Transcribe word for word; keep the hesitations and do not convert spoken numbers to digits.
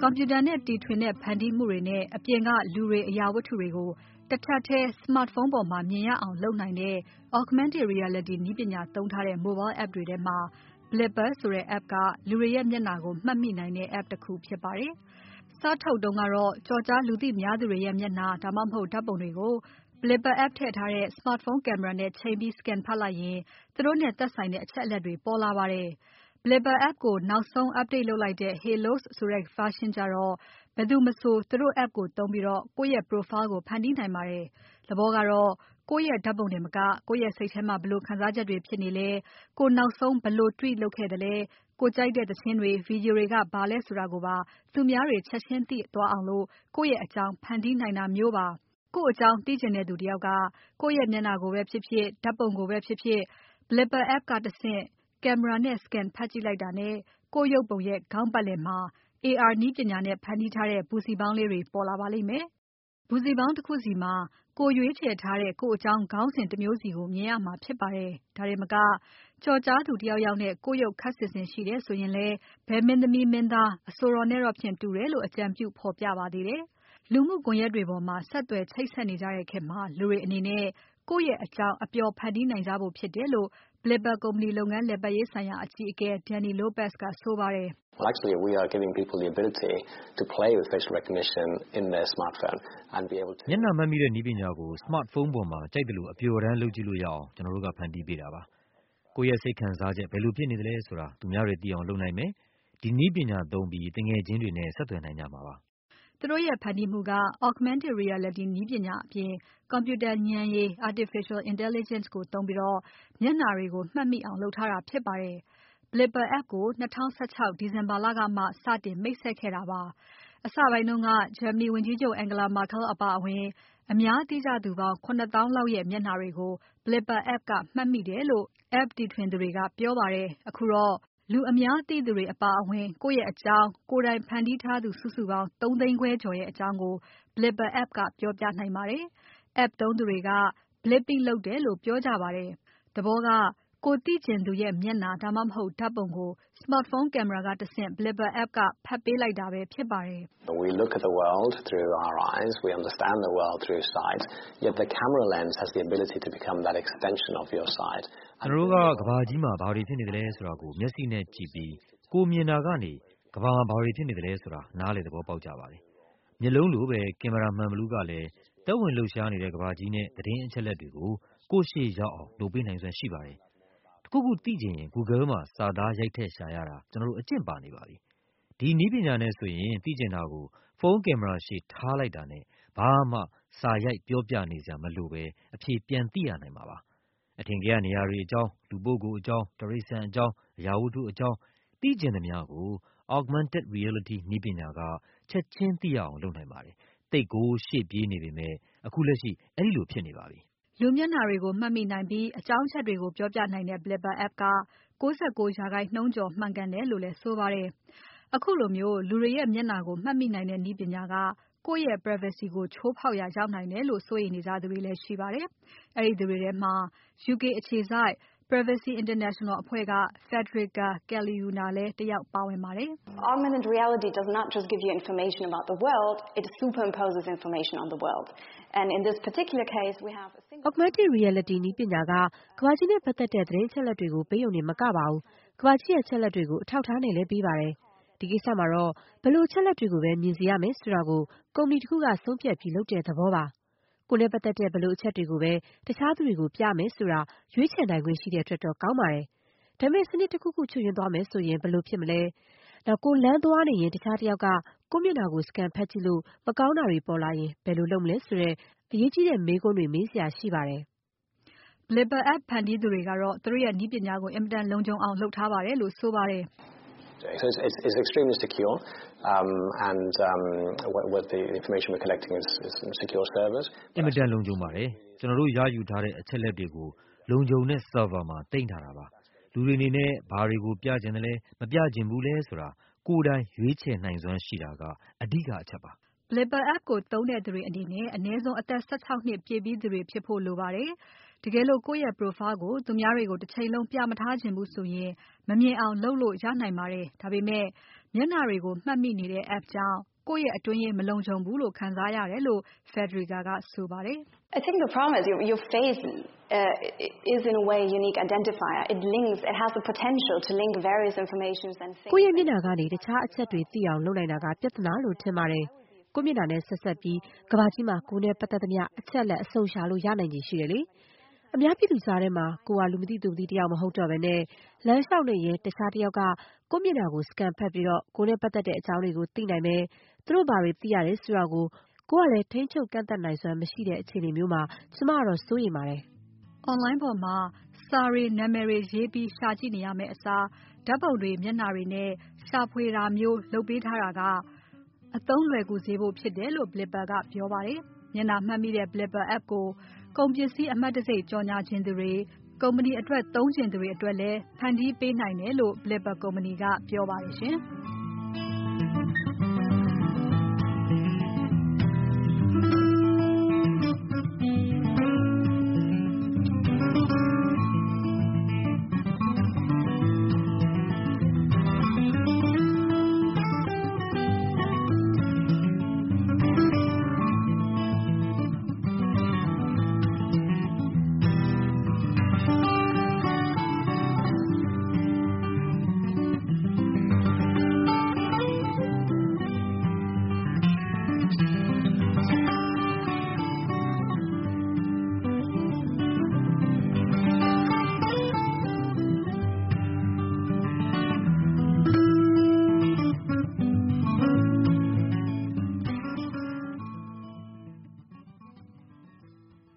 computer နဲ့တီထွင်တဲ့ဖန်တီးမှုတွေနဲ့အပြင်ကလူတွေအရာဝတ္ထုတွေကိုတစ်ထပ်ထဲ smartphone ပေါ်မှာမြင်ရအောင်လုပ်နိုင်တဲ့ augmented reality နည်းပညာသုံးထားတဲ့ mobile app တွေထဲမှာ Blipper ဆိုတဲ့ app ကလူတွေရဲ့မျက်နှာကိုမှတ်မိနိုင်တဲ့ app တစ်ခုဖြစ်ပါတယ်။စထုတ်တုန်းကတော့ကြော်ကြားလူသိများသူတွေရဲ့မျက်နှာဒါမှမဟုတ်ဓာတ်ပုံတွေကို Blipper app ထည့်ထားတဲ့ smartphone camera နဲ့ချိန်ပြီး scan ဖတ်လိုက်ရင်သူတို့နဲ့သက်ဆိုင်တဲ့အချက်အလက်တွေပေါ်လာပါတယ်။ Blipper app ကိုနောက်ဆုံး update လုပ်လိုက်တဲ့ Halos ဆိုတဲ့ version ကျတော့ဘယ်သူမဆိုသူတို့ app ကိုသုံးပြီးကိုယ့်ရဲ့ profile ကိုဖန်တီးနိုင်ပါတယ်။သဘောကတော့ကိုယ့်ရဲ့ဓာတ်ပုံတင်မကကိုယ့်ရဲ့စိတ်ထဲမှာဘယ်လိုခံစားချက်တွေဖြစ်နေလဲ။ကိုယ်နောက်ဆုံးဘယ်လို tweet လုပ်ခဲ့သလဲ။ကိုယ်ကြိုက်တဲ့သီချင်းတွေ video တွေကဘာလဲဆိုတာကိုပါသူများတွေချက်ချင်းသိသွားအောင်ကိုယ့်ရဲ့အကြောင်းဖန်တီးနိုင်တာမျိုးပါ။ကိုယ့်အကြောင်းသိချင်တဲ့သူတယောက်ကကိုယ့်ရဲ့မျက်နှာကိုပဲဖြစ်ဖြစ်ဓာတ်ပုံကိုပဲဖြစ်ဖြစ် Blipper app ကတဆင့် camera နဲ့ scan ဖတ်ကြည့်လိုက်တာနဲ့ကိုယ့်ရုပ်ပုံရဲ့ခေါင်းပတ်လည်မှာ A R နည်းပညာနဲ့ဖန်တီးထားတဲ့ပူစီပေါင်းလေးတွေပေါ်လာပါလိမ့်မယ်။ပူစီပေါင်းတစ်ခုစီမှာကိုယ်ရွေးချယ်ထားတဲ့ကိုယ့်အကြောင်းခေါင်းစဉ်တစ်မျိုးစီကိုမြင်ရမှာဖြစ်ပါတယ်။ဒါတွေမကကြော်ကြားသူတယောက်ယောက်နဲ့ကိုယ့်ရုပ်ခပ်ဆင်ဆင်ရှိတယ်ဆိုရင်လည်းဘယ်မင်းသမီးမင်းသားအဆိုတော်နဲ့တော့ဖြင့်တူတယ်လို့အကြံပြုဖော်ပြပါသေးတယ်။လူမှုကွန်ရက်တွေပေါ်မှာဆက်သွယ်ချိတ်ဆက်နေကြတဲ့ခေတ်မှာလူတွေအနေနဲ့ကိုယ့်ရဲ့အကြောင်းအပျော်ဖန်တီးနိုင်ကြဖို့ဖြစ်တယ်လို့ Blipper ကုမ္ပဏီလုပ်ငန်းလည်ပတ်ရေးဆိုင်ရာအကြီးအကဲ Danny Lopez ကဆိုပါတယ်။ Well, actually, we are giving people the ability to play with facial recognition in their smartphone and be able to. မျက်နှာမှတ်မိတဲ့နည်းပညာကို smartphone ပေါ်မှာကြိုက်တယ်လို့အပျော်တမ်းလုပ်ကြည့်လို့ရအောင်ကျွန်တော်တို့ကဖန်တီးပေးတာပါ။ကိုယ့်ရဲ့စိတ်ခံစားချက်ဘယ်လိုဖြစ်နေသလဲဆိုတာသူများတွေသိအောင်လုပ်နိုင်မယ်။ဒီနည်းပညာသုံးပြီးတငယ်ချင်းတွေနဲ့ဆက်သွယ်နိုင်ကြမှာပါ။သူတို့ရဲ့ဖန်တီးမှုက augmented reality နည်းပညာအပြင် computer ဉာဏ်ရည် artificial intelligence ကိုသုံးပြီးမျက်နှာတွေကိုမှတ်မိအောင်လုပ်ထားတာဖြစ်ပါတယ်။ Blipper app ကို၂၀၁၆ ဒီဇင်ဘာလကမှစတင်မိတ်ဆက်ခဲ့တာပါ။အစပိုင်းတုန်းက Germany ဝန်ကြီးချုပ် Angela Merkel အပါအဝင်အများသိကြသူပေါင်း ၇ သောင်းလောက်ရဲ့မျက်နှာတွေကို Blipper app ကမှတ်မိတယ်လို့ app တီထွင်သူတွေကပြောပါတယ်။အခုတော့လူအများသိသူတွေအပါအဝင်ကိုယ့်ရဲ့အကြောင်းကိုယ်တိုင်ဖန်တီးထားသူစုစုပေါင်း ၃ သိန်းခွဲကျော်ရဲ့အကြောင်းကို Blipper app ကပြောပြနိုင်ပါတယ်။ app သုံးသူတွေက Blipping လုပ်တယ်လို့ပြောကြပါတယ်။သဘောကကိုယ်သိချင်သူရဲ့မျက်နှာဒါမှမဟုတ်ဓာတ်ပုံကို smartphone camera ကတဆင့် Blipper app ကဖတ်ပေးလိုက်တာပဲဖြစ်ပါတယ်။ We look at the world through our eyes, we understand the world through sight, yet the camera lens has the ability to become that extension of your sight. ကျွန်တော်တို့ကကဘာကြီးမှာဘာတွေဖြစ်နေသလဲဆိုတာကိုမျက်စိနဲ့ကြည့်ပြီးကိုမြင်တာကနေကဘာမှာဘာတွေဖြစ်နေသလဲဆိုတာနားလည်သဘောပေါက်ကြပါတယ်။မျက်လုံးလိုပဲကင်မရာမှန်ဘလူးကလည်းသက်ဝင်လှုပ်ရှားနေတဲ့ကဘာကြီးနဲ့သတင်းအချက်လက်တွေကိုကိုယ့်ရှေ့ရောက်အောင်လုပ်ပေးနိုင်စွမ်းရှိပါတယ်။တခုခုသိချင်ရင် Google မှာစာသားရိုက်ထည့်ရှာရတာကျွန်တော်တို့အကျင့်ပါနေပါပြီ။ဒီနည်းပညာနဲ့ဆိုရင်သိချင်တာကိုဖုန်းကင်မရာရှေ့ထားလိုက်တာနဲ့ဘာမှစာရိုက်ပြောပြနေစရာမလိုပဲအဖြေပြန်သိရနိုင်မှာပါ။အထင်ကရနေရာတွေအကြောင်းလူပုဂ္ဂိုလ်အကြောင်းတရိษံအကြောင်းအရာဝတ္ထုအကြောင်းသိချင်သမျှကို augmented reality နည်းပညာကချက်ချင်းသိရအောင်လုပ်နိုင်ပါတယ်။သိပ်ကိုရှေ့ပြေးနေပေမဲ့အခုလက်ရှိအဲဒီလိုဖြစ်နေပါပြီ။လူမျက်နှာတွေကိုမှတ်မိနိုင်ပြီးအကြောင်းအချက်တွေကိုပြောပြနိုင်တဲ့ Blipper app က၉၉ ရာခိုင်နှုန်းကျော်မှန်ကန်တယ်လို့လည်းဆိုပါတယ်။အခုလိုမျိုးလူတွေရဲ့မျက်နှာကိုမှတ်မိနိုင်တဲ့နည်းပညာကကိုယ့်ရဲ့ privacy ကိုချိုးဖောက်ရာရောက်နိုင်တယ်လို့စိုးရိမ်နေကြသူတွေလည်းရှိပါတယ်။အဲဒီသူတွေထဲမှာ U K အခြေစိုက် Privacy International အဖွဲ့က Federica Caliuna လည်းတယောက်ပါဝင်ပါတယ်။ Augmented reality does not just give you information about the world, it superimposes information on the world. And in this particular case we have a single Augmented reality နည်းပညာကကမ္ဘာကြီးနဲ့ပတ်သက်တဲ့သတင်းအချက်အလက်တွေကိုပေးုံနဲ့မကပါဘူး။ကမ္ဘာကြီးရဲ့အချက်အလက်တွေကိုအထောက်အထားနဲ့လည်းပေးပါတယ်။ဒီကိစ္စမှာတော့ဘယ်လိုအချက်အလက်တွေကိုပဲမြင်စေရမယ်ဆိုတာကိုကုမ္ပဏီတစ်ခုကဆုံးဖြတ်ပြီးလုပ်တဲ့သဘောပါ။ကိုယ်နဲ့ပတ်သက်တဲ့ဘယ်လိုအချက်တွေကိုပဲတခြားသူတွေကိုပြမယ်ဆိုတာရွေးချယ်နိုင်ခွင့်ရှိတဲ့အတွက်တော့ကောင်းပါတယ်။ဒါပေမဲ့စနစ်တစ်ခုခုချွတ်ယွင်းသွားမယ်ဆိုရင်ဘယ်လိုဖြစ်မလဲ။နောက်ကိုလမ်းသွားနေရင်တခြားတစ်ယောက်ကကိုယ့်မျက်နှာကို scan ဖတ်ကြည့်လို့မကောင်းတာတွေပေါ်လာရင်ဘယ်လိုလုပ်မလဲဆိုတဲ့အရေးကြီးတဲ့မေးခွန်းတွေမေးစရာရှိပါတယ်။ Blipper app ဖန်တီးသူတွေကတော့သူတို့ရဲ့နည်းပညာကိုအင်မတန်လုံခြုံအောင်လုပ်ထားပါတယ်လို့ဆိုပါတယ်။ So it's, it's, it's extremely secure, um, and um, what, what the information we're collecting is, is secure servers. အင်မတန်လုံခြုံပါတယ်။ကျွန်တော်တို့ရယူထားတဲ့အချက်လက်တွေကိုလုံခြုံတဲ့ server မှာတင်ထားတာပါ။လူတွေအနေနဲ့ဘာတွေကိုပြချင်တယ်လဲမပြချင်ဘူးလဲဆိုတာကိုယ်တိုင်ရွေးချယ်နိုင်စွမ်းရှိတာကအဓိကအချက်ပါ။ Blipper app ကိုသုံးတဲ့သူတွေအနေနဲ့အနည်းဆုံးအသက်၁၆နှစ်ပြည့်ပြီးသူတွေဖြစ်ဖို့လိုပါတယ်။တကယ်လို့ကိုယ့်ရဲ့ profile ကိုသူများတွေကိုတစ်ချိန်လုံးပြမထားချင်ဘူးဆိုရင်မမြင်အောင်လုပ်လို့ရနိုင်ပါတယ်။ဒါပေမဲ့မျက်နှာတွေကိုမှတ်မိနေတဲ့ app ကြောင့်ကိုယ့်ရဲ့အတွင်းရေးမလုံခြုံဘူးလို့ခံစားရတယ်လို့ Federica ကဆိုပါတယ်။ I think the problem is your, your face uh, is in a way a unique identifier. It links, it has the potential to link various informations and things. ကိုယ့်ရဲ့မျက်နှာကနေတခြားအချက်တွေသိအောင်လုပ်နိုင်တာကပြဿနာလို့ထင်ပါတယ်။ကိုယ့်မျက်နှာနဲ့ဆက်ဆက်ပြီးကမ္ဘာကြီးမှာကိုယ်နဲ့ပတ်သက်သမျှအချက်လက်အစုံရှာလို့ရနိုင်ကြီးရှိတယ်လေ။အများပြည်သူကြားထဲမှာကိုယ်ကလူမသိသူမသိတယောက်မဟုတ်တော့ဘဲနဲ့လမ်းလျှောက်နေရင်တခြားတယောက်ကကိုယ့်မျက်နှာကိုစကန်ဖတ်ပြီးတော့ကိုယ်နဲ့ပတ်သက်တဲ့အကြောင်းတွေကိုသိနိုင်မယ်။သူတို့ဘာတွေသိရတယ်ဆိုတာကိုကိုယ်ကလည်းထိန်းချုပ်ကန့်သတ်နိုင်စွမ်းမရှိတဲ့အခြေအနေမျိုးမှာကျမကတော့စိုးရိမ်ပါတယ်။ Online ပေါ်မှာစာတွေနာမည်တွေရေးပြီးရှာကြည့်နေရမယ့်အစားဓာတ်ပုံတွေမျက်နှာတွေနဲ့ရှာဖွေတာမျိုးလုပ်ပေးထားတာကအသုံးလွယ်ကူစေဖို့ဖြစ်တယ်လို့ Blippar ကပြောပါတယ်။မျက်နှာမှတ်မိတဲ့ Blippar app ကိုကုန်ပစ္စည်းအမှတ်တံဆိပ်ကြော်ညာချင်သူတွေကုမ္ပဏီအတွက်သုံးချင်သူတွေအတွက်လည်းဖန်တီးပေးနိုင်တယ်လို့ Blippar ကုမ္ပဏီကပြောပါတယ်ရှင်။